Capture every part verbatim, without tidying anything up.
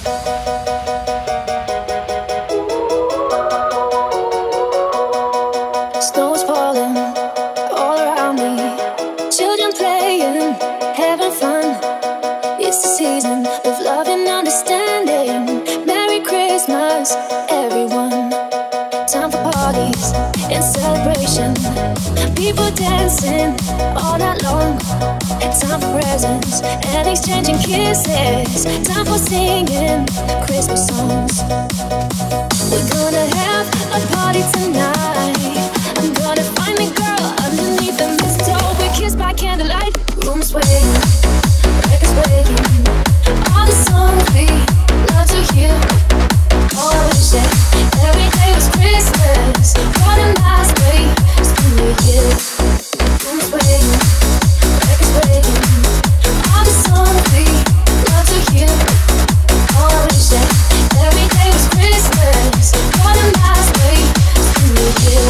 Snow's falling all around me. Children playing, having fun. It's the season of love and understanding. Merry Christmas, everyone. Time for parties and celebration. People dancing all night long. Time for presents and exchanging kisses. Time for singing Christmas songs. We're gonna have a party tonight. I'm gonna find a girl underneath the mistletoe. We kiss by candlelight. Room swaying, records breaking. All the songs we love to hear. Oh, I wish that every day was Christmas. What a nice way to spend the year. Room swaying, records breaking. All the songs we love to hear. Oh, I wish that every day was Christmas. What a nice way to spend the year.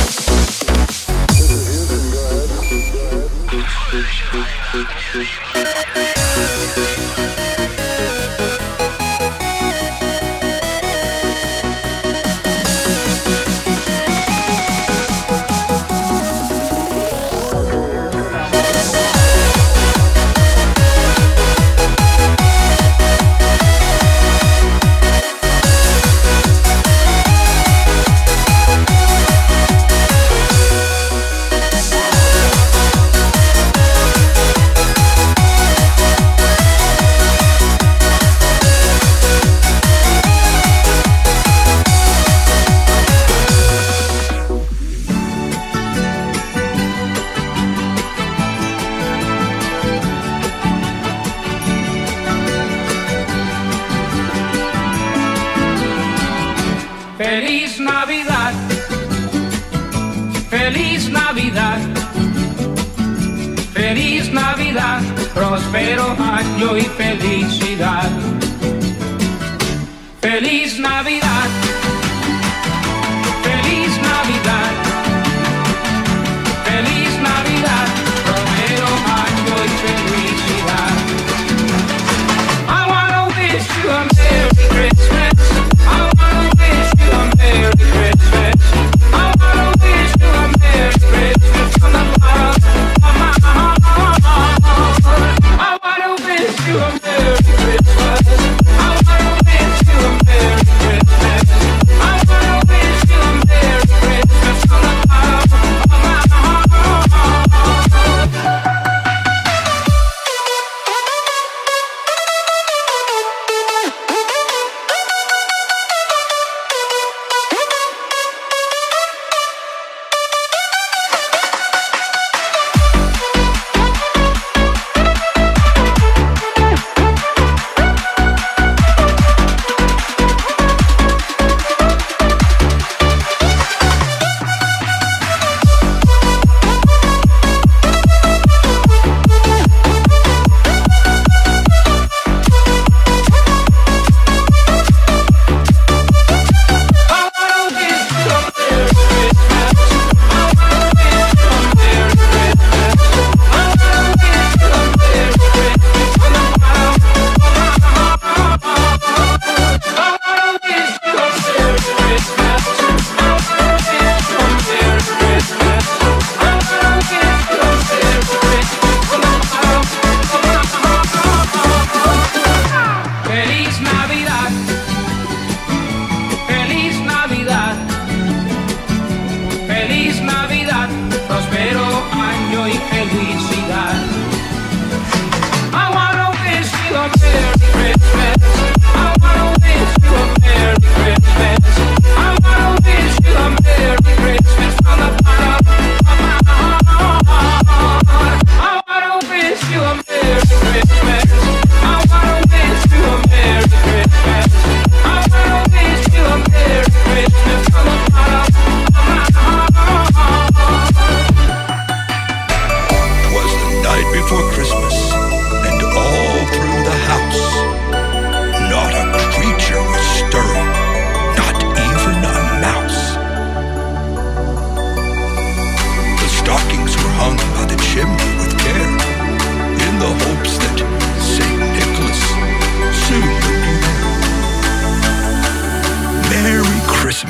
Feliz Navidad, feliz Navidad, feliz Navidad, próspero año y felicidad. Feliz Navidad, feliz Navidad, feliz Navidad, próspero año y felicidad. I wanna wish you a Merry Christmas. I wanna wish you a Merry Christmas. I wanna wish you a Merry Christmas from the bottom of my heart. I wanna wish you a Merry Christmas. I wanna wish you a Merry Christmas.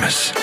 Christmas.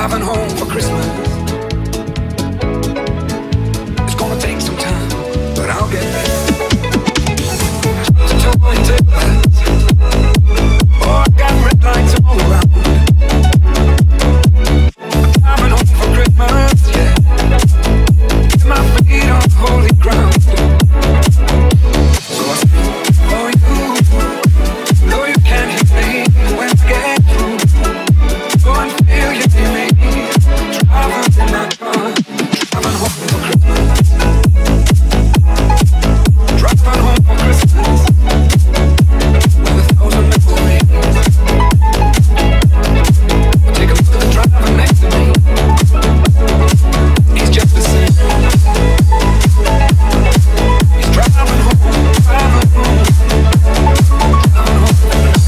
driving home for Christmas. It's gonna take some time, but I'll get there. Oh, I got red lights all around. I'm driving home for Christmas, yeah. With my feet on holy ground. So I sing for you, though you can't hear me when I get through. Go and feel you in me, driving in my car, driving home for Christmas. Driving home for Christmas. With a thousand memories. Take a look at the driver next to me. He's just the same. He's driving home, driving home, driving home.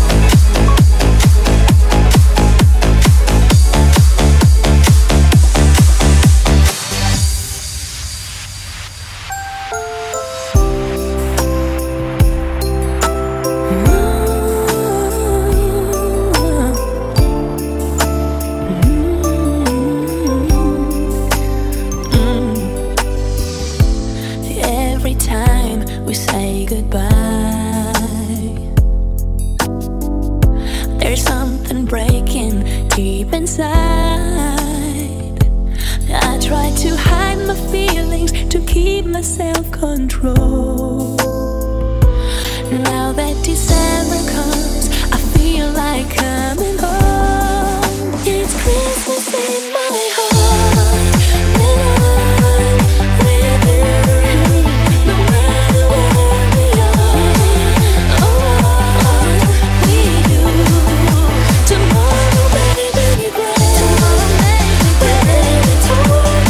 Every time we say goodbye, there's something breaking deep inside. I try to hide my feelings to keep my self-control. Now that December comes, I feel like coming home. It's Christmas in my heart, and I'm with you. No matter where we are, oh, we do. Tomorrow may be great, tomorrow may be great, torn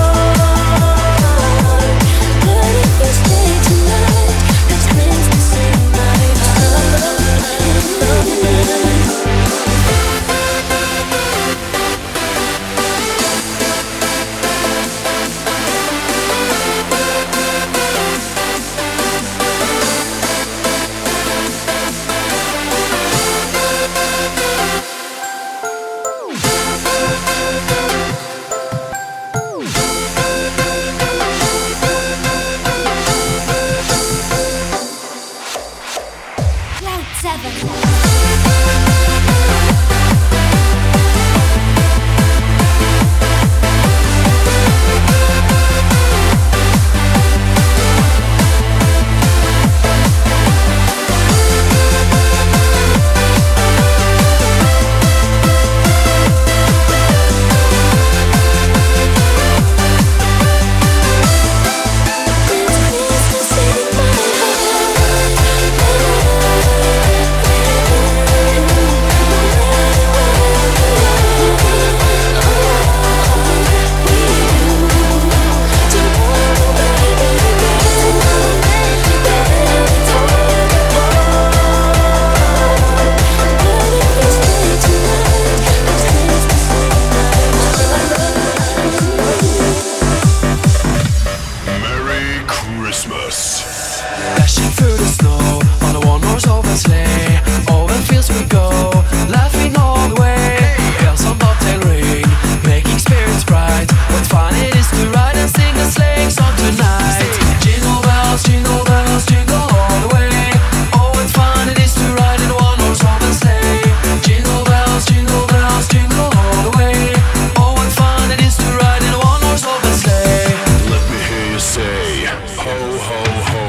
apart. But if you stay tonight, it's Christmas in my heart. Round seven. Dashing through the snow on a one-horse open sleigh. Over fields we go, laughing all the way. Bells on bobtail ring, making spirits bright. What fun it is to ride and sing a sleighing song tonight. Jingle bells, jingle bells, jingle all the way. Oh, what fun it is to ride in a one-horse open sleigh. Jingle bells, jingle bells, jingle all the way. Oh, what fun it is to ride in a one-horse open sleigh. Let me hear you say, ho, ho, ho.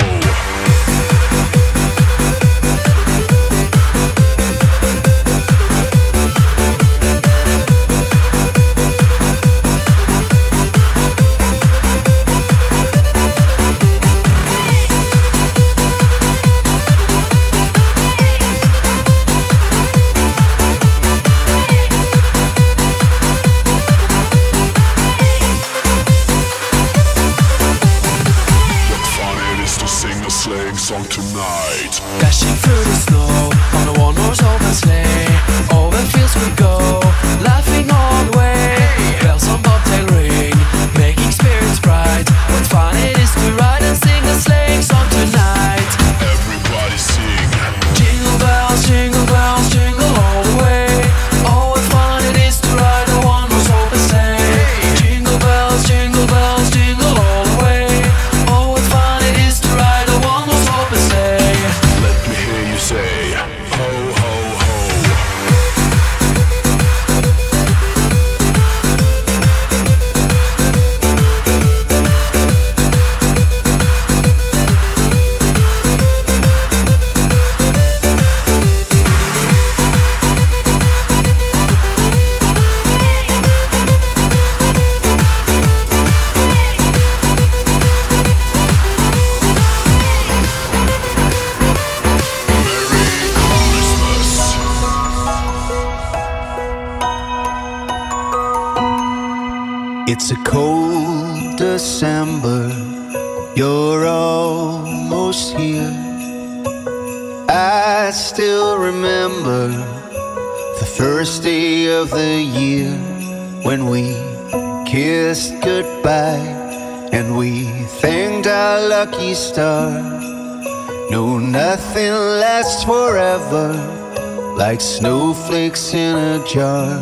Song tonight. Dashing through the snow on a one-horse open sleigh. Over fields we go, laughing all the way. Bells on bobtail ring, making spirits bright. What fun it is to ride and sing a sleighing song tonight. Everybody sing. Jingle bells, jingle bells, jingle all the way. Oh, what fun it is to ride a one-horse open It's a cold December, you're almost here. I still remember the first day of the year when we kissed goodbye and we thanked our lucky star. No, nothing lasts forever like snowflakes in a jar.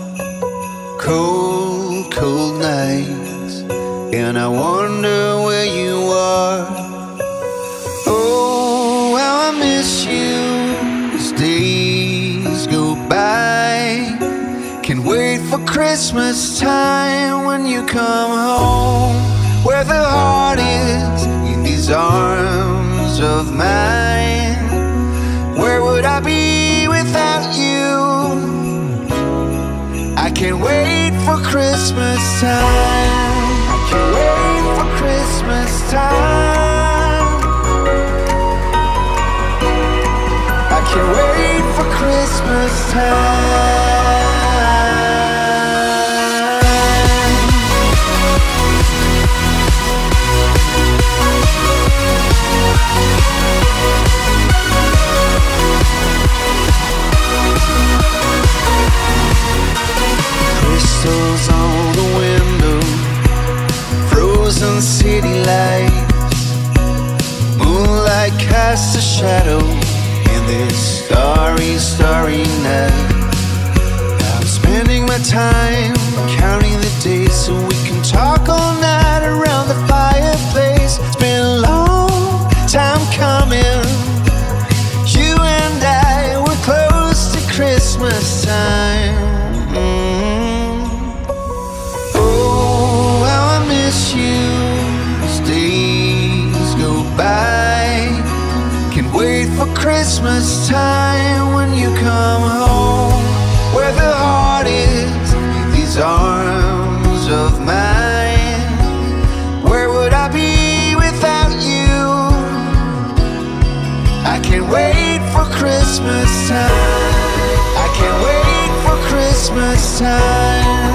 Cold, cold nights, and I wonder where you are. Oh, how I miss you as days go by. Can't wait for Christmas time when you come home, where the heart is in these arms of mine. Where would I be without you? I can't wait for Christmas time. I can't wait for Christmas time. I can't wait for Christmas time. Crystals on the window, frozen city lights. Moonlight casts a shadow in this starry, starry night. I'm spending my time counting the days so we can talk all night around the fireplace. It's been a long time coming. You and I were close to Christmas time. You as days go by. Can't wait for Christmas time when you come home, where the heart is in these arms of mine. Where would I be without you? I can't wait for Christmas time. I can't wait for Christmas time.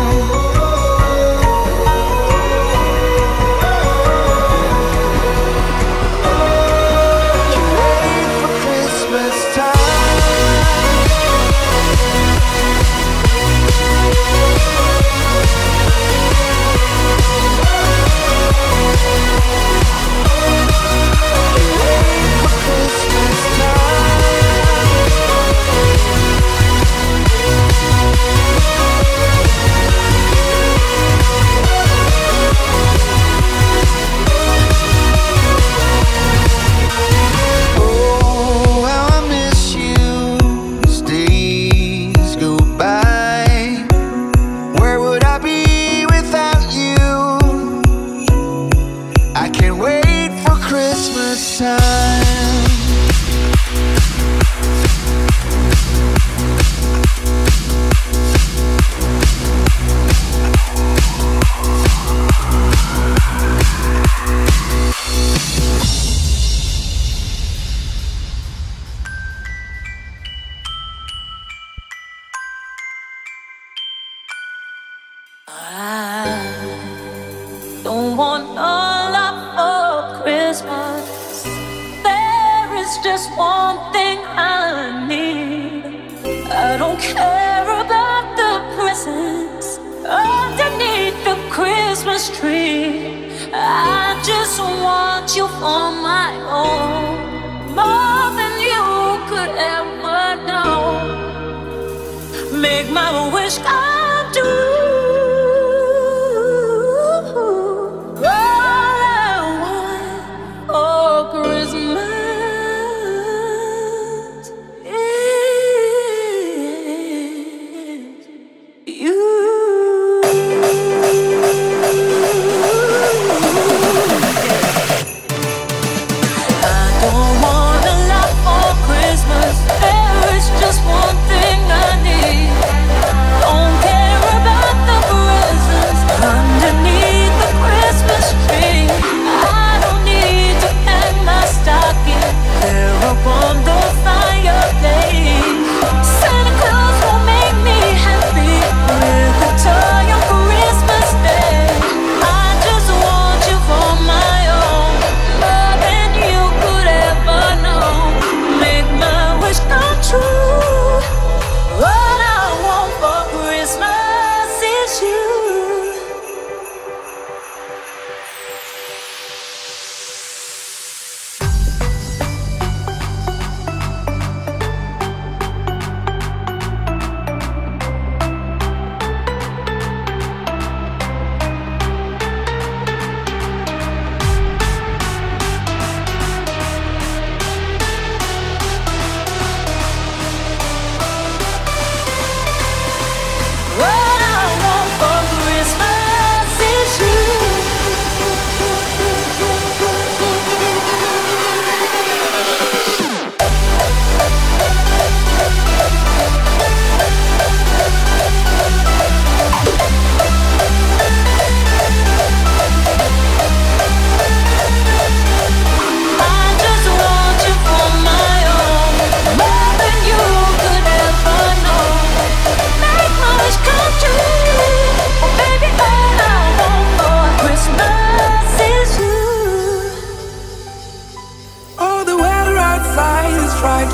Christmas, there is just one thing I need. Don't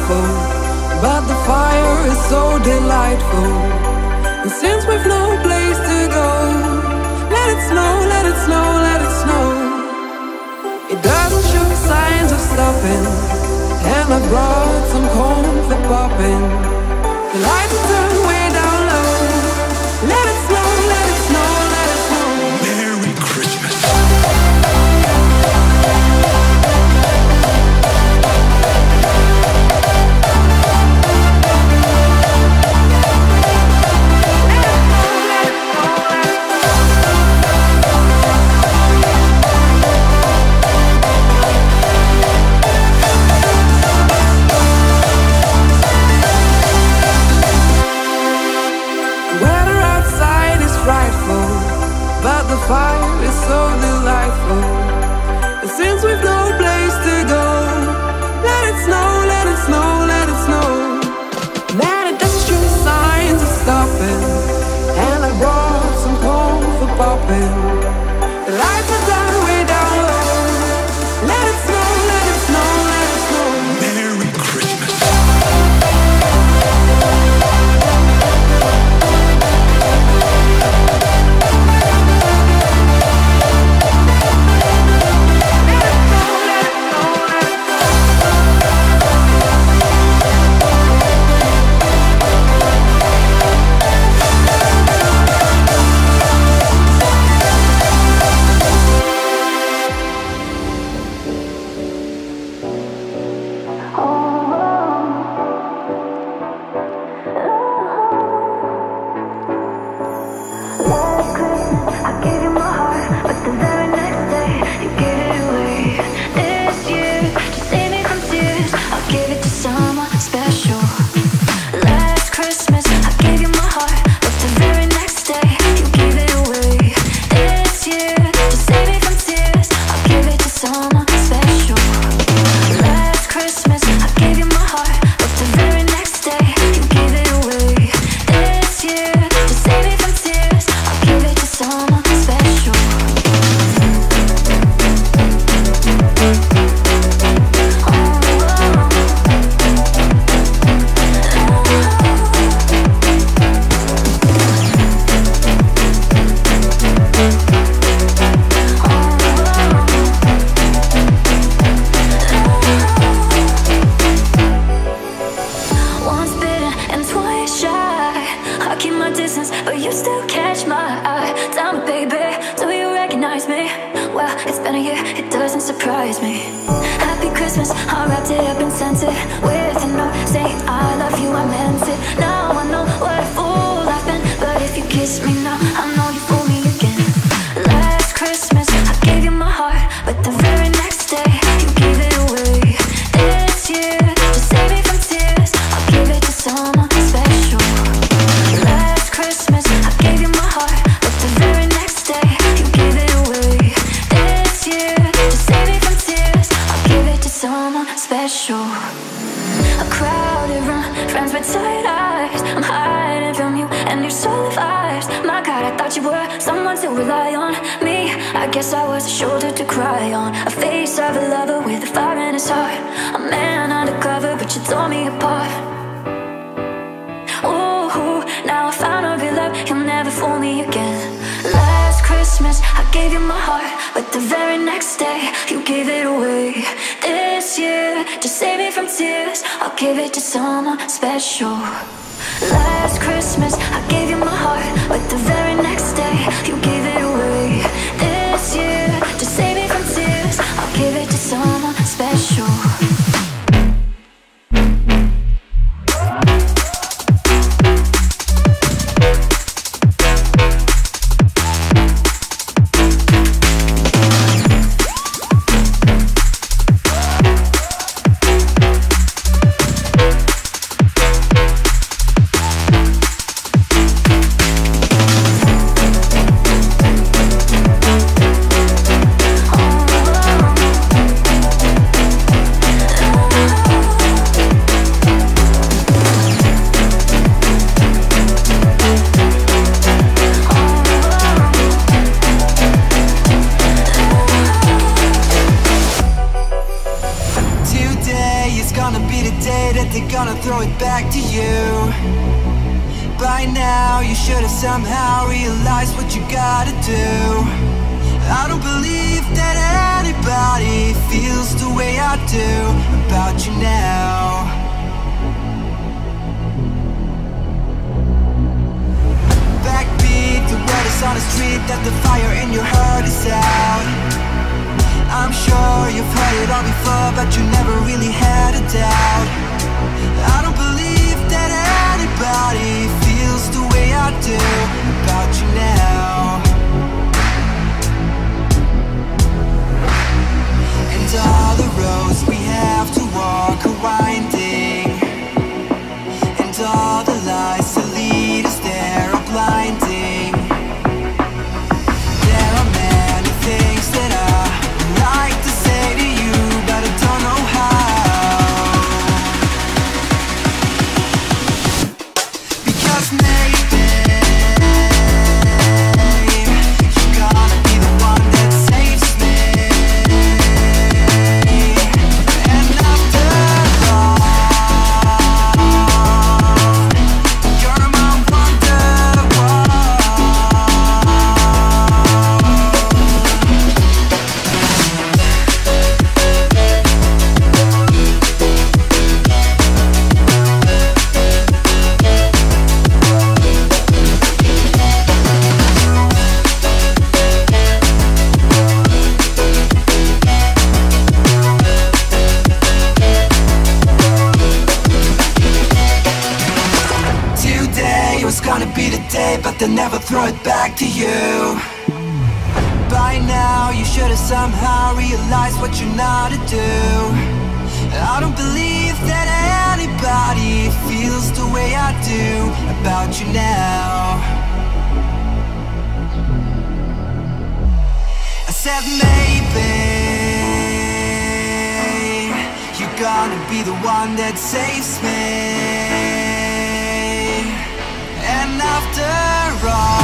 frightful, but the fire is so delightful. And since we've no place to go, let it snow, let it snow, let it snow. It doesn't show signs of stopping, and I brought some corn for popping. The lights turn way down low. Let it snow, let it snow, let it snow. Merry Christmas. But the fire is so delightful. And since we've no place to go, let it snow, let it snow, let it snow. Man, it doesn't show signs of stopping, and I brought some corn for popping. The lights are down way down low. Let it snow, let it snow, let it snow. Merry Christmas. day that they're gonna throw it back to you. By now you should have somehow realized what you gotta do. I don't believe that anybody feels the way I do about you now. Backbeat, the word is on the street that the fire in your heart is out. I'm sure you've heard it all before, but you never really had a doubt. I don't believe that anybody feels the way I do about you now. And all the roads we have to walk are winding, and all the lies that lead us there are blinding. There are many things that I would like to say to you, but I don't know how. Because maybe you're gonna be the one that saves me. And after all, you're my wonderwall. Today was gonna be the day, but they'll never throw it back to you. By now you should have somehow realized what you're not to do. I don't believe that anybody feels the way I do about you now. I said maybe you're gonna be the one that saves me. And after all,